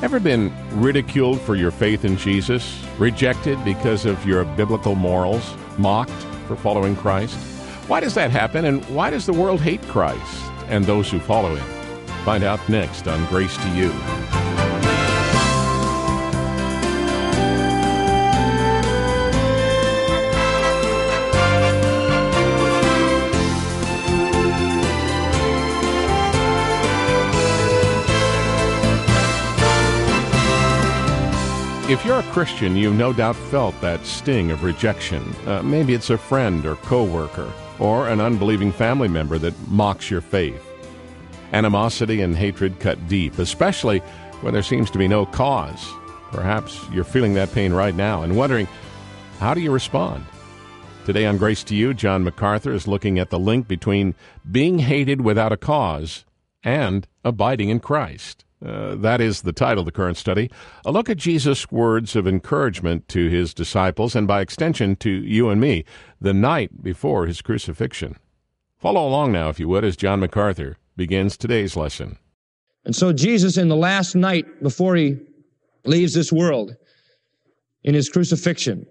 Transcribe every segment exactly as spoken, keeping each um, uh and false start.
Ever been ridiculed for your faith in Jesus? Rejected because of your biblical morals? Mocked for following Christ? Why does that happen, and why does the world hate Christ and those who follow Him? Find out next on Grace to You. If you're a Christian, you've no doubt felt that sting of rejection. Uh, maybe it's a friend or coworker or an unbelieving family member that mocks your faith. Animosity and hatred cut deep, especially when there seems to be no cause. Perhaps you're feeling that pain right now and wondering, how do you respond? Today on Grace to You, John MacArthur is looking at the link between being hated without a cause and abiding in Christ. Uh, that is the title of the current study. A look at Jesus' words of encouragement to His disciples and by extension to you and me the night before His crucifixion. Follow along now, if you would, as John MacArthur begins today's lesson. And so Jesus, in the last night before He leaves this world, in His crucifixion,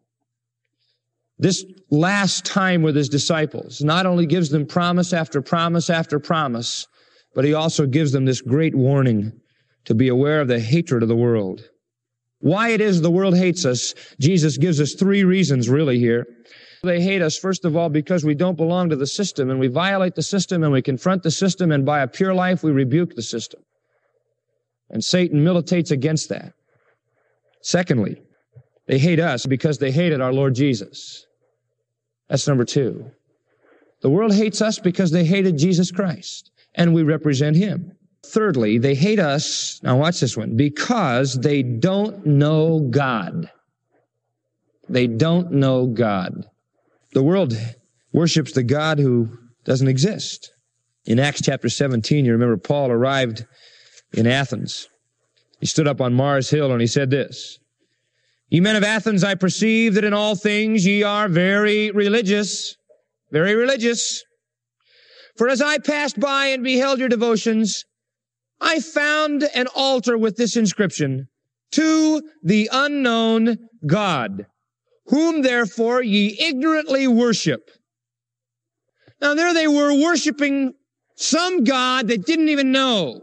this last time with His disciples, not only gives them promise after promise after promise, but He also gives them this great warning to be aware of the hatred of the world. Why it is the world hates us, Jesus gives us three reasons really here. They hate us, first of all, because we don't belong to the system, and we violate the system, and we confront the system, and by a pure life we rebuke the system. And Satan militates against that. Secondly, they hate us because they hated our Lord Jesus. That's number two. The world hates us because they hated Jesus Christ, and we represent Him. Thirdly, they hate us, now watch this one, because they don't know God. They don't know God. The world worships the God who doesn't exist. In Acts chapter seventeen, you remember Paul arrived in Athens. He stood up on Mars Hill and he said this, "Ye men of Athens, I perceive that in all things ye are very religious, very religious. For as I passed by and beheld your devotions, I found an altar with this inscription, To the unknown God, whom therefore ye ignorantly worship." Now there they were worshiping some God that didn't even know.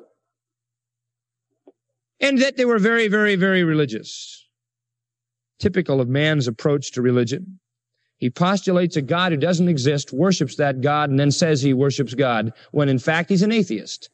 And that they were very, very, very religious. Typical of man's approach to religion. He postulates a God who doesn't exist, worships that God, and then says he worships God, when in fact he's an atheist.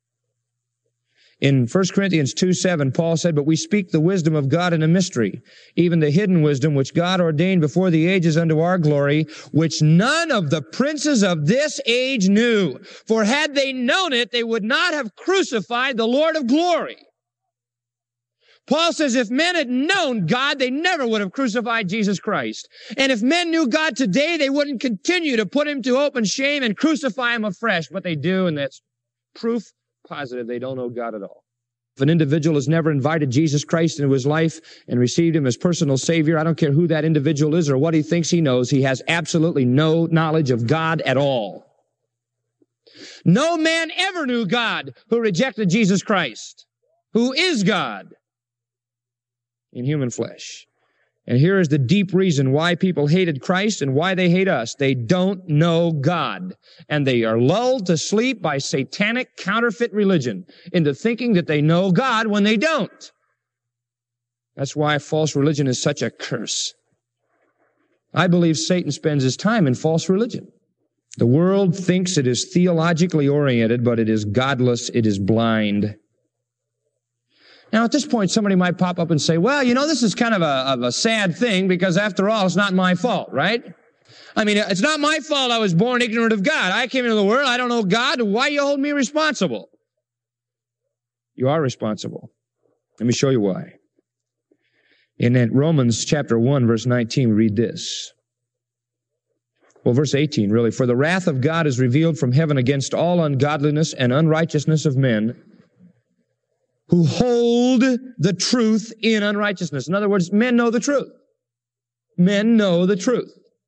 In First Corinthians two seven, Paul said, "But we speak the wisdom of God in a mystery, even the hidden wisdom which God ordained before the ages unto our glory, which none of the princes of this age knew. For had they known it, they would not have crucified the Lord of glory." Paul says if men had known God, they never would have crucified Jesus Christ. And if men knew God today, they wouldn't continue to put Him to open shame and crucify Him afresh. But they do, and that's proof positive they don't know God at all. If an individual has never invited Jesus Christ into his life and received Him as personal Savior, I don't care who that individual is or what he thinks he knows, he has absolutely no knowledge of God at all. No man ever knew God who rejected Jesus Christ, who is God in human flesh. And here is the deep reason why people hated Christ and why they hate us. They don't know God. And they are lulled to sleep by satanic counterfeit religion into thinking that they know God when they don't. That's why false religion is such a curse. I believe Satan spends his time in false religion. The world thinks it is theologically oriented, but it is godless, it is blind. Now, at this point, somebody might pop up and say, well, you know, this is kind of a, of a sad thing because, after all, it's not my fault, right? I mean, it's not my fault I was born ignorant of God. I came into the world, I don't know God. Why you hold me responsible? You are responsible. Let me show you why. In Romans chapter one, verse nineteen, we read this. Well, verse eighteen, really. "For the wrath of God is revealed from heaven against all ungodliness and unrighteousness of men, who hold the truth in unrighteousness." In other words, men know the truth. Men know the truth.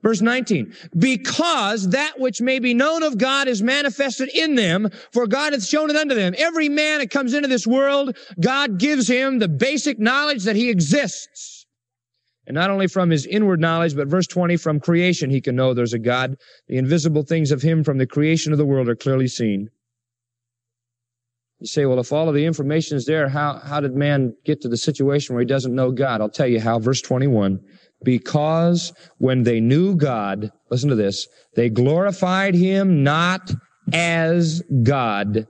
Verse nineteen, because that which may be known of God is manifested in them, for God hath shown it unto them. Every man that comes into this world, God gives him the basic knowledge that he exists. And not only from his inward knowledge, but verse twenty, from creation he can know there's a God. The invisible things of him from the creation of the world are clearly seen. You say, well, if all of the information is there, how, how did man get to the situation where he doesn't know God? I'll tell you how. Verse twenty-one, because when they knew God, listen to this, they glorified him not as God,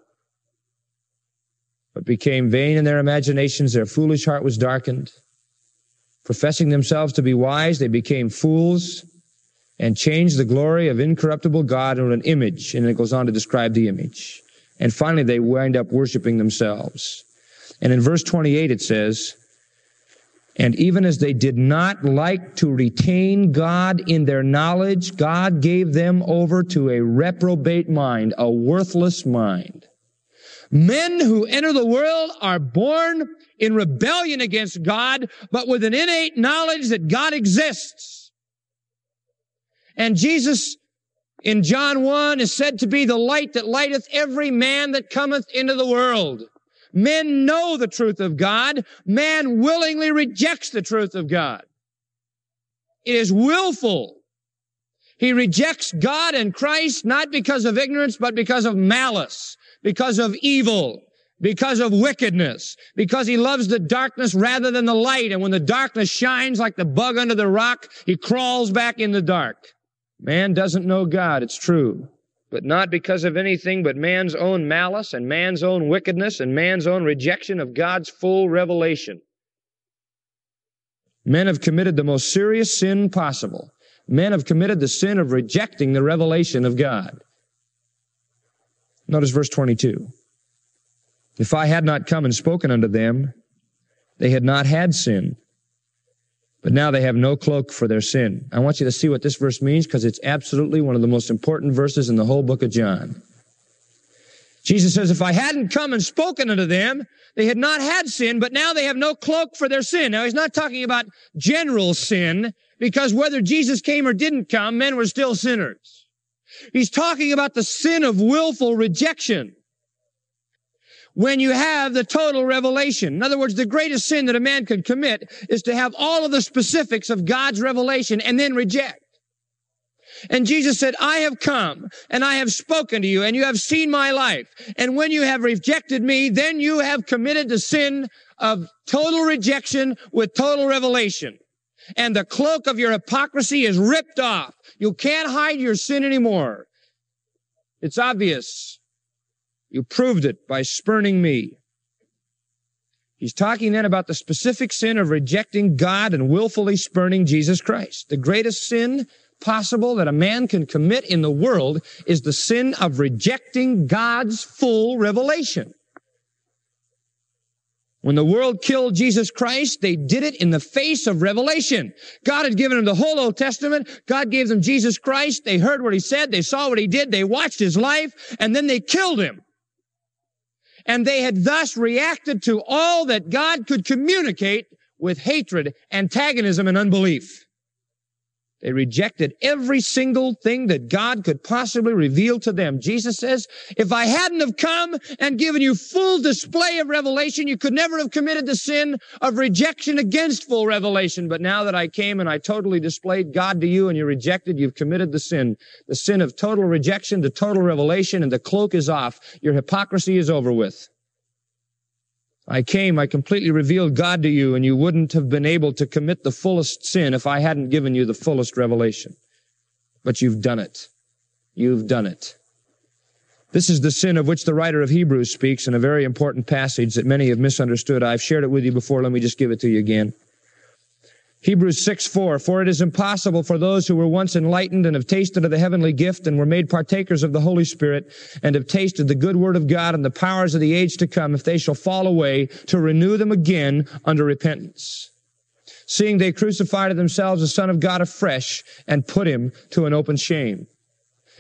but became vain in their imaginations. Their foolish heart was darkened. Professing themselves to be wise, they became fools and changed the glory of incorruptible God into an image. And it goes on to describe the image. And finally, they wind up worshiping themselves. And in verse twenty-eight, it says, and even as they did not like to retain God in their knowledge, God gave them over to a reprobate mind, a worthless mind. Men who enter the world are born in rebellion against God, but with an innate knowledge that God exists. And Jesus in John one is said to be the light that lighteth every man that cometh into the world. Men know the truth of God. Man willingly rejects the truth of God. It is willful. He rejects God and Christ not because of ignorance, but because of malice, because of evil, because of wickedness, because he loves the darkness rather than the light. And when the darkness shines like the bug under the rock, he crawls back in the dark. Man doesn't know God, it's true, but not because of anything but man's own malice and man's own wickedness and man's own rejection of God's full revelation. Men have committed the most serious sin possible. Men have committed the sin of rejecting the revelation of God. Notice verse twenty-two. If I had not come and spoken unto them, they had not had sin. But now they have no cloak for their sin. I want you to see what this verse means because it's absolutely one of the most important verses in the whole book of John. Jesus says, if I hadn't come and spoken unto them, they had not had sin, but now they have no cloak for their sin. Now, he's not talking about general sin, because whether Jesus came or didn't come, men were still sinners. He's talking about the sin of willful rejection. When you have the total revelation. In other words, the greatest sin that a man could commit is to have all of the specifics of God's revelation and then reject. And Jesus said, I have come and I have spoken to you and you have seen my life. And when you have rejected me, then you have committed the sin of total rejection with total revelation. And the cloak of your hypocrisy is ripped off. You can't hide your sin anymore. It's obvious. You proved it by spurning me. He's talking then about the specific sin of rejecting God and willfully spurning Jesus Christ. The greatest sin possible that a man can commit in the world is the sin of rejecting God's full revelation. When the world killed Jesus Christ, they did it in the face of revelation. God had given them the whole Old Testament. God gave them Jesus Christ. They heard what he said. They saw what he did. They watched his life, and then they killed him. And they had thus reacted to all that God could communicate with hatred, antagonism, and unbelief. They rejected every single thing that God could possibly reveal to them. Jesus says, if I hadn't have come and given you full display of revelation, you could never have committed the sin of rejection against full revelation. But now that I came and I totally displayed God to you and you rejected, you've committed the sin. The sin of total rejection to total revelation, and the cloak is off. Your hypocrisy is over with. I came, I completely revealed God to you, and you wouldn't have been able to commit the fullest sin if I hadn't given you the fullest revelation. But you've done it. You've done it. This is the sin of which the writer of Hebrews speaks in a very important passage that many have misunderstood. I've shared it with you before. Let me just give it to you again. Hebrews six four, for it is impossible for those who were once enlightened and have tasted of the heavenly gift and were made partakers of the Holy Spirit and have tasted the good word of God and the powers of the age to come, if they shall fall away, to renew them again unto repentance. Seeing they crucify to themselves the Son of God afresh and put him to an open shame.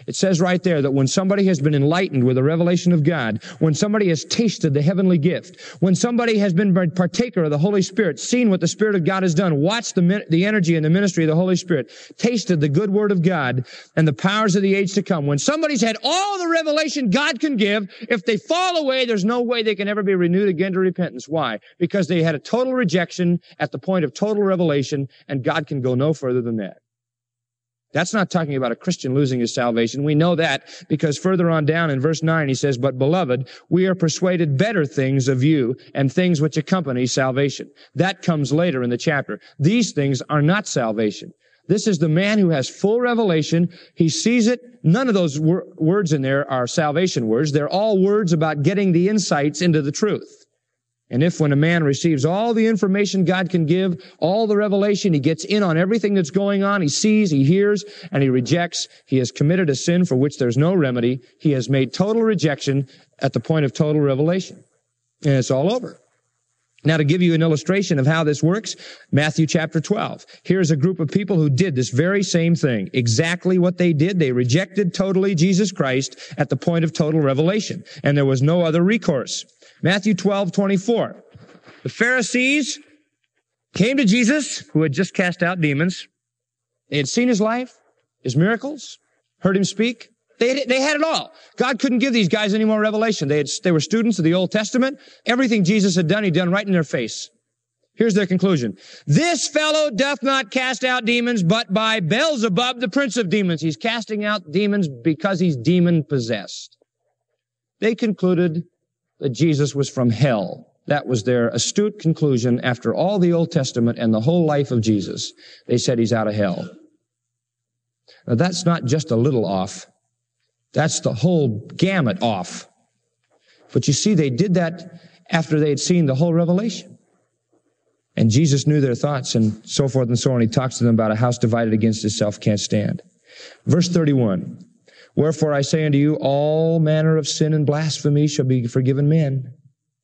It says right there that when somebody has been enlightened with the revelation of God, when somebody has tasted the heavenly gift, when somebody has been partaker of the Holy Spirit, seen what the Spirit of God has done, watched the, the energy and the ministry of the Holy Spirit, tasted the good word of God and the powers of the age to come, when somebody's had all the revelation God can give, if they fall away, there's no way they can ever be renewed again to repentance. Why? Because they had a total rejection at the point of total revelation, and God can go no further than that. That's not talking about a Christian losing his salvation. We know that because further on down in verse nine, he says, "But beloved, we are persuaded better things of you and things which accompany salvation." That comes later in the chapter. These things are not salvation. This is the man who has full revelation. He sees it. None of those wor- words in there are salvation words. They're all words about getting the insights into the truth. And if when a man receives all the information God can give, all the revelation, he gets in on everything that's going on, he sees, he hears, and he rejects, he has committed a sin for which there's no remedy. He has made total rejection at the point of total revelation. And it's all over. Now, to give you an illustration of how this works, Matthew chapter twelve. Here's a group of people who did this very same thing. Exactly what they did. They rejected totally Jesus Christ at the point of total revelation. And there was no other recourse. Matthew twelve twenty-four. The Pharisees came to Jesus, who had just cast out demons. They had seen his life, his miracles, heard him speak. They had, they had it all. God couldn't give these guys any more revelation. They had, they were students of the Old Testament. Everything Jesus had done, he'd done right in their face. Here's their conclusion. "This fellow doth not cast out demons, but by Beelzebub, the prince of demons." He's casting out demons because he's demon-possessed. They concluded that Jesus was from hell. That was their astute conclusion after all the Old Testament and the whole life of Jesus. They said he's out of hell. Now, that's not just a little off. That's the whole gamut off. But you see, they did that after they had seen the whole revelation. And Jesus knew their thoughts and so forth and so on. He talks to them about a house divided against itself can't stand. Verse thirty-one. "Wherefore I say unto you, all manner of sin and blasphemy shall be forgiven men."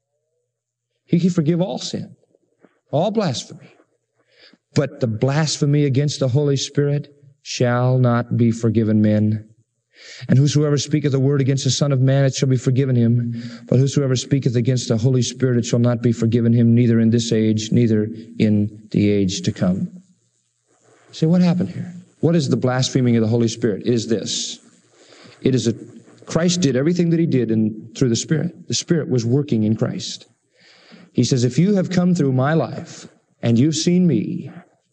He can forgive all sin, all blasphemy. "But the blasphemy against the Holy Spirit shall not be forgiven men. And whosoever speaketh a word against the Son of Man, it shall be forgiven him. But whosoever speaketh against the Holy Spirit, it shall not be forgiven him, neither in this age, neither in the age to come." See, what happened here? What is the blaspheming of the Holy Spirit? It is this. It is a, Christ did everything that he did in, through the Spirit. The Spirit was working in Christ. He says, if you have come through my life and you've seen me,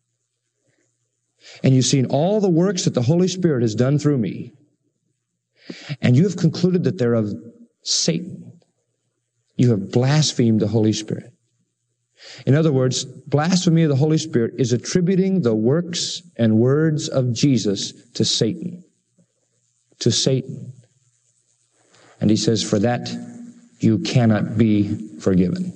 and you've seen all the works that the Holy Spirit has done through me, and you have concluded that they're of Satan, you have blasphemed the Holy Spirit. In other words, blasphemy of the Holy Spirit is attributing the works and words of Jesus to Satan. To Satan. And he says, for that you cannot be forgiven.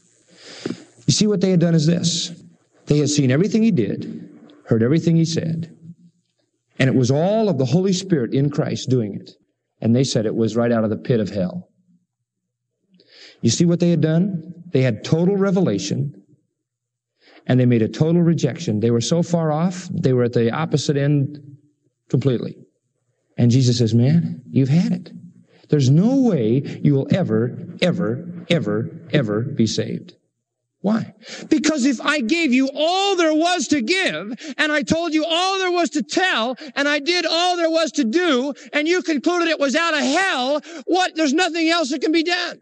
You see, what they had done is this. They had seen everything he did, heard everything he said, and it was all of the Holy Spirit in Christ doing it. And they said it was right out of the pit of hell. You see what they had done? They had total revelation, and they made a total rejection. They were so far off, they were at the opposite end completely. And Jesus says, man, you've had it. There's no way you will ever, ever, ever, ever be saved. Why? Because if I gave you all there was to give, and I told you all there was to tell, and I did all there was to do, and you concluded it was out of hell, what? There's nothing else that can be done.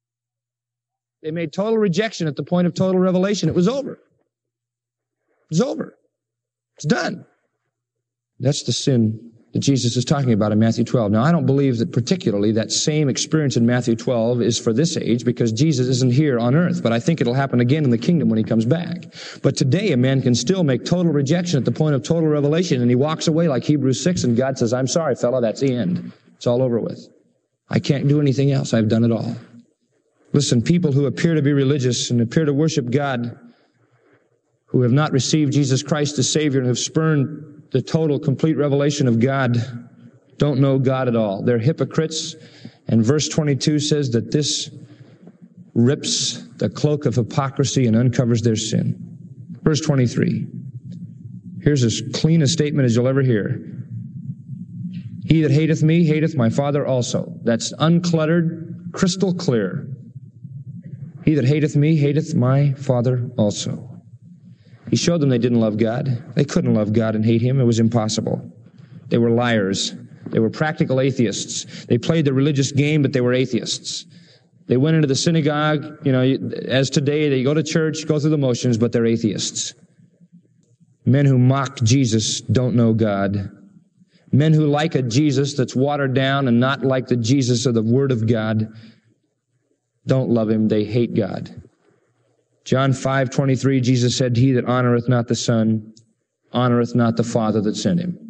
They made total rejection at the point of total revelation. It was over. It was over. It's done. That's the sin that Jesus is talking about in Matthew twelve. Now, I don't believe that particularly that same experience in Matthew twelve is for this age, because Jesus isn't here on earth. But I think it'll happen again in the kingdom when he comes back. But today, a man can still make total rejection at the point of total revelation, and he walks away like Hebrews six, and God says, I'm sorry, fella, that's the end. It's all over with. I can't do anything else. I've done it all. Listen, people who appear to be religious and appear to worship God, who have not received Jesus Christ as Savior and have spurned the total, complete revelation of God, don't know God at all. They're hypocrites. And verse twenty-two says that this rips the cloak of hypocrisy and uncovers their sin. Verse twenty-three. Here's as clean a statement as you'll ever hear. He that hateth me hateth my Father also. That's uncluttered, crystal clear. He that hateth me hateth my Father also. He showed them they didn't love God. They couldn't love God and hate Him. It was impossible. They were liars. They were practical atheists. They played the religious game, but they were atheists. They went into the synagogue, you know, as today, they go to church, go through the motions, but they're atheists. Men who mock Jesus don't know God. Men who like a Jesus that's watered down and not like the Jesus of the Word of God don't love Him. They hate God. John five twenty-three, Jesus said, He that honoreth not the Son, honoreth not the Father that sent Him.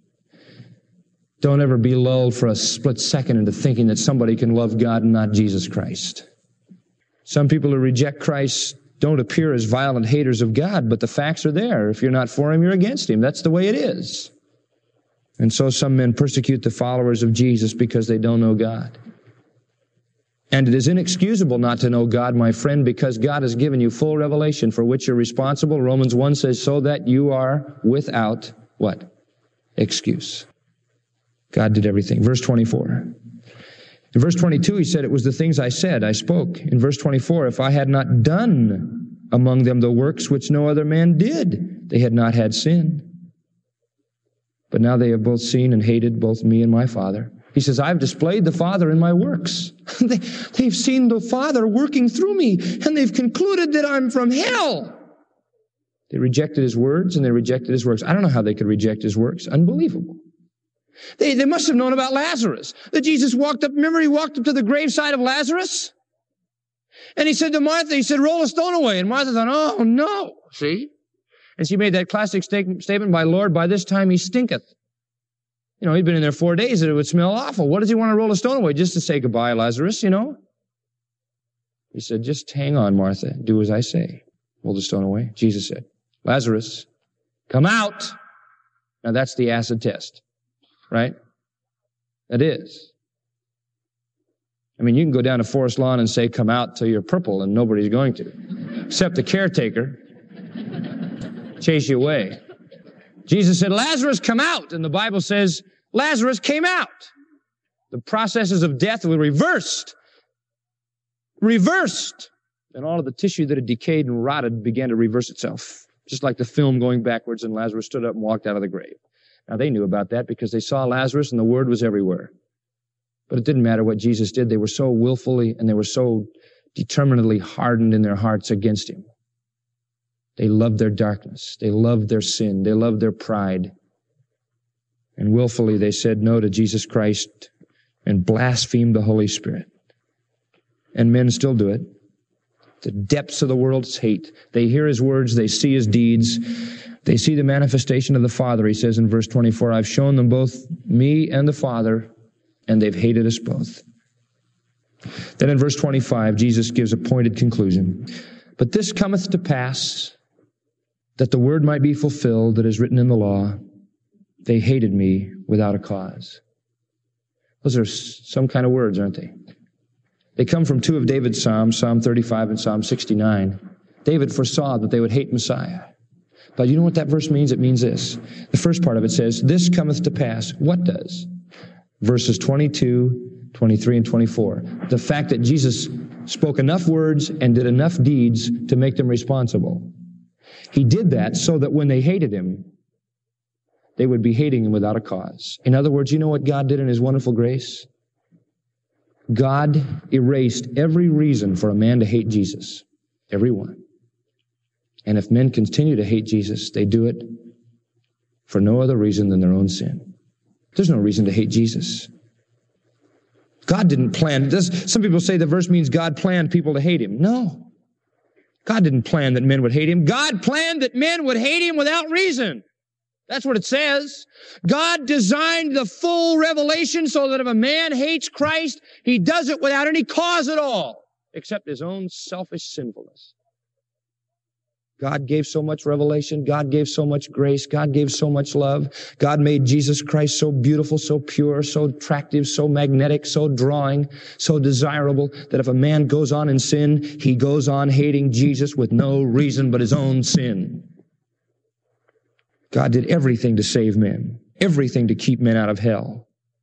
Don't ever be lulled for a split second into thinking that somebody can love God and not Jesus Christ. Some people who reject Christ don't appear as violent haters of God, but the facts are there. If you're not for Him, you're against Him. That's the way it is. And so some men persecute the followers of Jesus because they don't know God. And it is inexcusable not to know God, my friend, because God has given you full revelation for which you're responsible. Romans one says, so that you are without what? Excuse. God did everything. Verse twenty-four. In verse twenty-two, He said, it was the things I said, I spoke. In verse twenty-four, if I had not done among them the works which no other man did, they had not had sin. But now they have both seen and hated both me and my Father. He says, I've displayed the Father in my works. they, they've seen the Father working through me, and they've concluded that I'm from hell. They rejected His words, and they rejected His works. I don't know how they could reject His works. Unbelievable. They, they must have known about Lazarus. That Jesus walked up, remember He walked up to the graveside of Lazarus? And He said to Martha, He said, roll a stone away. And Martha thought, oh no, see? And she made that classic statement, by Lord, by this time he stinketh. You know, he'd been in there four days and it would smell awful. What does He want to roll a stone away? Just to say goodbye, Lazarus, you know? He said, just hang on, Martha. Do as I say. Roll the stone away. Jesus said, Lazarus, come out. Now that's the acid test. Right? That is. I mean, you can go down to Forest Lawn and say, come out till you're purple, and nobody's going to. Except the caretaker. Chase you away. Jesus said, Lazarus, come out. And the Bible says, Lazarus came out. The processes of death were reversed. Reversed. And all of the tissue that had decayed and rotted began to reverse itself. Just like the film going backwards, and Lazarus stood up and walked out of the grave. Now, they knew about that because they saw Lazarus and the Word was everywhere. But it didn't matter what Jesus did. They were so willfully and they were so determinedly hardened in their hearts against Him. They loved their darkness. They loved their sin. They loved their pride. And willfully they said no to Jesus Christ and blasphemed the Holy Spirit. And men still do it. The depths of the world's hate. They hear His words. They see His deeds. They see the manifestation of the Father. He says in verse twenty-four, I've shown them both me and the Father, and they've hated us both. Then in verse twenty-five, Jesus gives a pointed conclusion. But this cometh to pass, that the word might be fulfilled that is written in the law, they hated me without a cause. Those are some kind of words, aren't they? They come from two of David's Psalms, Psalm thirty-five and Psalm sixty-nine. David foresaw that they would hate Messiah. But you know what that verse means? It means this. The first part of it says, this cometh to pass. What does? Verses twenty-two, twenty-three, and twenty-four. The fact that Jesus spoke enough words and did enough deeds to make them responsible. He did that so that when they hated Him, they would be hating Him without a cause. In other words, you know what God did in His wonderful grace? God erased every reason for a man to hate Jesus. Every one. And if men continue to hate Jesus, they do it for no other reason than their own sin. There's no reason to hate Jesus. God didn't plan. Does, some people say the verse means God planned people to hate Him. No. God didn't plan that men would hate Him. God planned that men would hate Him without reason. That's what it says. God designed the full revelation so that if a man hates Christ, he does it without any cause at all, except his own selfish sinfulness. God gave so much revelation. God gave so much grace. God gave so much love. God made Jesus Christ so beautiful, so pure, so attractive, so magnetic, so drawing, so desirable that if a man goes on in sin, he goes on hating Jesus with no reason but his own sin. God did everything to save men, everything to keep men out of hell.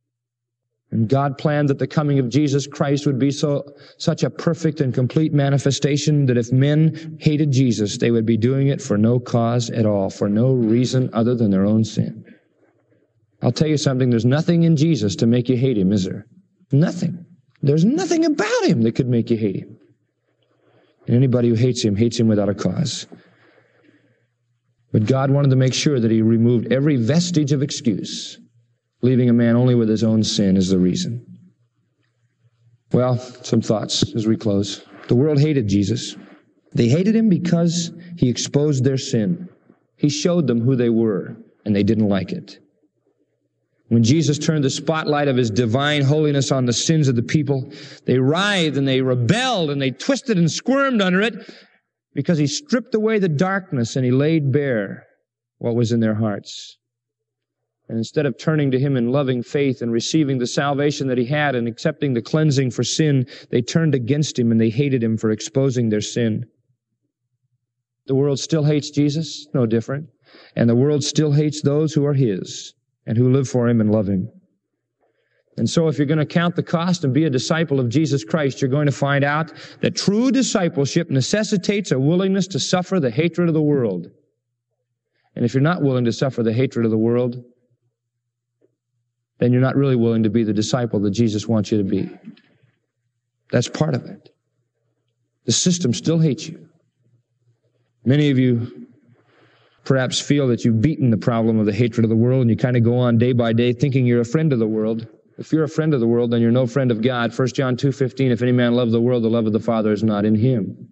And God planned that the coming of Jesus Christ would be so such a perfect and complete manifestation that if men hated Jesus, they would be doing it for no cause at all, for no reason other than their own sin. I'll tell you something, there's nothing in Jesus to make you hate him, is there? Nothing. There's nothing about him that could make you hate him. And anybody who hates him, hates him without a cause. But God wanted to make sure that he removed every vestige of excuse, leaving a man only with his own sin as the reason. Well, some thoughts as we close. The world hated Jesus. They hated him because he exposed their sin. He showed them who they were, and they didn't like it. When Jesus turned the spotlight of his divine holiness on the sins of the people, they writhed and they rebelled and they twisted and squirmed under it because he stripped away the darkness and he laid bare what was in their hearts. And instead of turning to him in loving faith and receiving the salvation that he had and accepting the cleansing for sin, they turned against him and they hated him for exposing their sin. The world still hates Jesus, no different. And the world still hates those who are his and who live for him and love him. And so if you're going to count the cost and be a disciple of Jesus Christ, you're going to find out that true discipleship necessitates a willingness to suffer the hatred of the world. And if you're not willing to suffer the hatred of the world, then you're not really willing to be the disciple that Jesus wants you to be. That's part of it. The system still hates you. Many of you perhaps feel that you've beaten the problem of the hatred of the world, and you kind of go on day by day thinking you're a friend of the world. If you're a friend of the world, then you're no friend of God. First John two fifteen, if any man love the world, the love of the Father is not in him.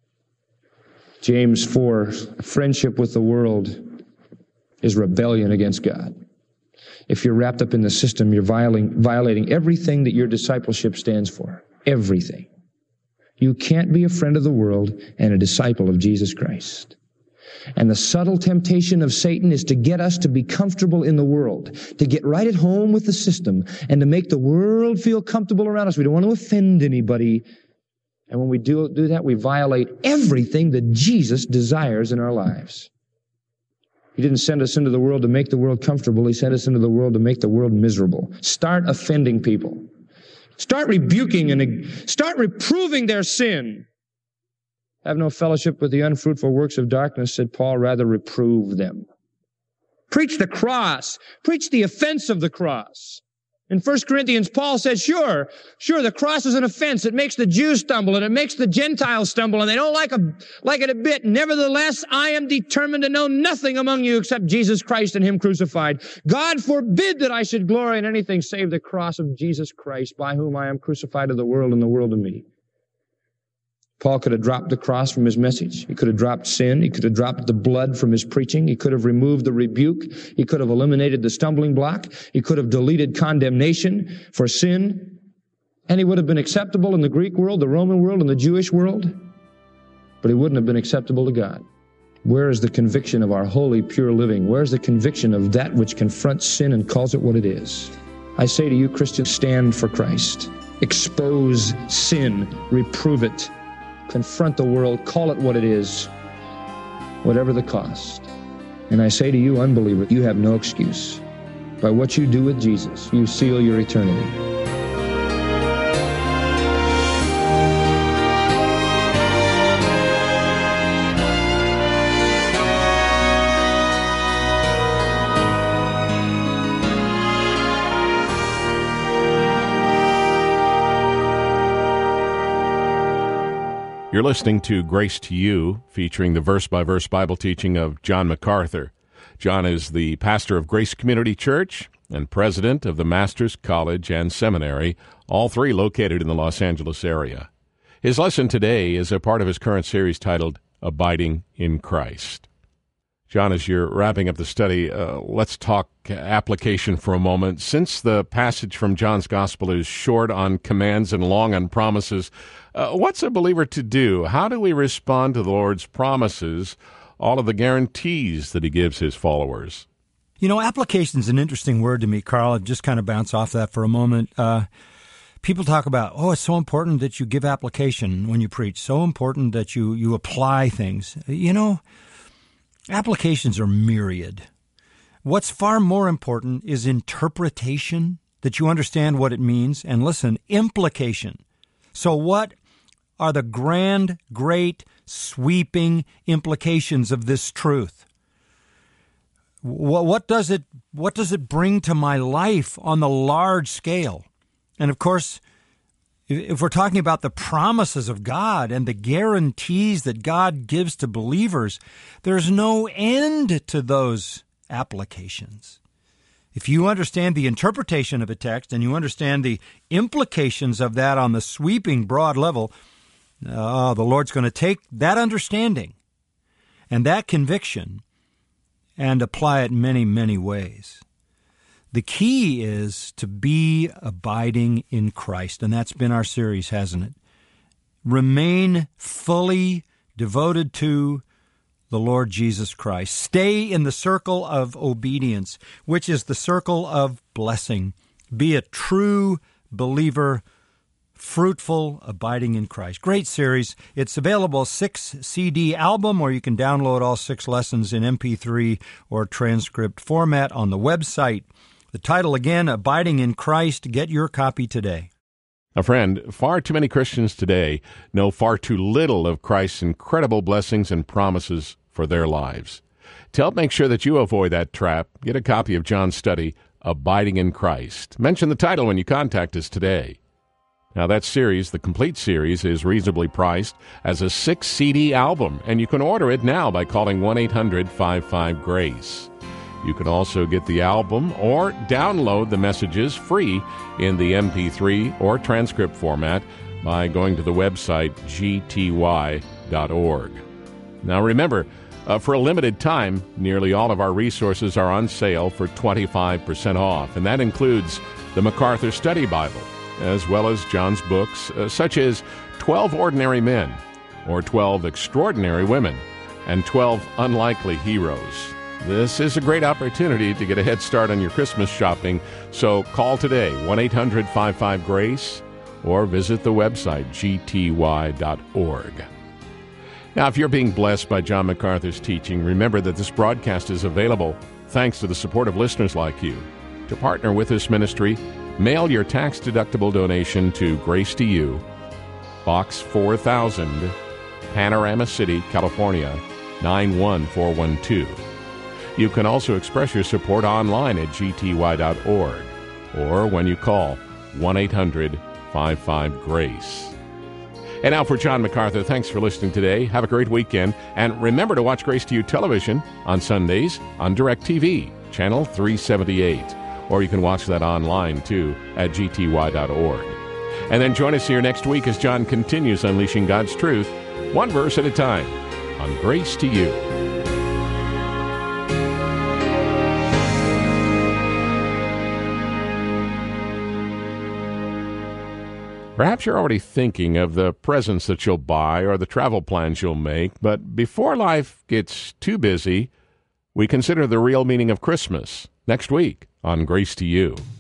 James four, friendship with the world is rebellion against God. If you're wrapped up in the system, you're violating, violating everything that your discipleship stands for. Everything. You can't be a friend of the world and a disciple of Jesus Christ. And the subtle temptation of Satan is to get us to be comfortable in the world, to get right at home with the system, and to make the world feel comfortable around us. We don't want to offend anybody. And when we do, do that, we violate everything that Jesus desires in our lives. He didn't send us into the world to make the world comfortable. He sent us into the world to make the world miserable. Start offending people. Start rebuking and start reproving their sin. Have no fellowship with the unfruitful works of darkness, said Paul, rather reprove them. Preach the cross. Preach the offense of the cross. In First Corinthians, Paul says, sure, sure, the cross is an offense. It makes the Jews stumble and it makes the Gentiles stumble and they don't like, a, like it a bit. Nevertheless, I am determined to know nothing among you except Jesus Christ and him crucified. God forbid that I should glory in anything save the cross of Jesus Christ, by whom I am crucified to the world and the world to me. Paul could have dropped the cross from his message. He could have dropped sin. He could have dropped the blood from his preaching. He could have removed the rebuke. He could have eliminated the stumbling block. He could have deleted condemnation for sin. And he would have been acceptable in the Greek world, the Roman world, and the Jewish world. But he wouldn't have been acceptable to God. Where is the conviction of our holy, pure living? Where is the conviction of that which confronts sin and calls it what it is? I say to you, Christians, stand for Christ. Expose sin. Reprove it. Confront the world, call it what it is, whatever the cost. And I say to you, unbeliever, you have no excuse. By what you do with Jesus, you seal your eternity. You're listening to Grace to You, featuring the verse-by-verse Bible teaching of John MacArthur. John is the pastor of Grace Community Church and president of the Master's College and Seminary, all three located in the Los Angeles area. His lesson today is a part of his current series titled Abiding in Christ. John, as you're wrapping up the study, uh, let's talk application for a moment. Since the passage from John's Gospel is short on commands and long on promises, uh, what's a believer to do? How do we respond to the Lord's promises, all of the guarantees that he gives his followers? You know, application is an interesting word to me, Carl. I'll just kind of bounce off that for a moment. Uh, people talk about, oh, it's so important that you give application when you preach, so important that you, you apply things. You know, applications are myriad. What's far more important is interpretation that you understand what it means, and listen, implication. So what are the grand, great, sweeping implications of this truth? What, what does it, what does it bring to my life on the large scale? And of course, if we're talking about the promises of God and the guarantees that God gives to believers, there's no end to those applications. If you understand the interpretation of a text and you understand the implications of that on the sweeping, broad level, oh, the Lord's going to take that understanding and that conviction and apply it many, many ways. The key is to be abiding in Christ, and that's been our series, hasn't it? Remain fully devoted to the Lord Jesus Christ. Stay in the circle of obedience, which is the circle of blessing. Be a true believer, fruitful, abiding in Christ. Great series. It's available six C D album, or you can download all six lessons in M P three or transcript format on the website. The title again, Abiding in Christ. Get your copy today. A friend, far too many Christians today know far too little of Christ's incredible blessings and promises for their lives. To help make sure that you avoid that trap, get a copy of John's study, Abiding in Christ. Mention the title when you contact us today. Now, that series, the complete series, is reasonably priced as a six C D album, and you can order it now by calling one eight hundred five five GRACE. You can also get the album or download the messages free in the M P three or transcript format by going to the website G T Y dot org. Now remember, uh, for a limited time, nearly all of our resources are on sale for twenty-five percent off, and that includes the MacArthur Study Bible, as well as John's books, uh, such as twelve Ordinary Men, or twelve Extraordinary Women, and twelve Unlikely Heroes. This is a great opportunity to get a head start on your Christmas shopping, so call today, one eight hundred five five GRACE, or visit the website G T Y dot org. Now, if you're being blessed by John MacArthur's teaching, remember that this broadcast is available thanks to the support of listeners like you. To partner with this ministry, mail your tax-deductible donation to Grace to You, Box four thousand, Panorama City, California, nine one four one two. You can also express your support online at G T Y dot org or when you call one eight hundred five five GRACE. And now for John MacArthur, thanks for listening today. Have a great weekend. And remember to watch Grace to You television on Sundays on DirecTV, channel three seventy-eight. Or you can watch that online, too, at G T Y dot org. And then join us here next week as John continues unleashing God's truth, one verse at a time, on Grace to You. Perhaps you're already thinking of the presents that you'll buy or the travel plans you'll make, but before life gets too busy, we consider the real meaning of Christmas next week on Grace to You.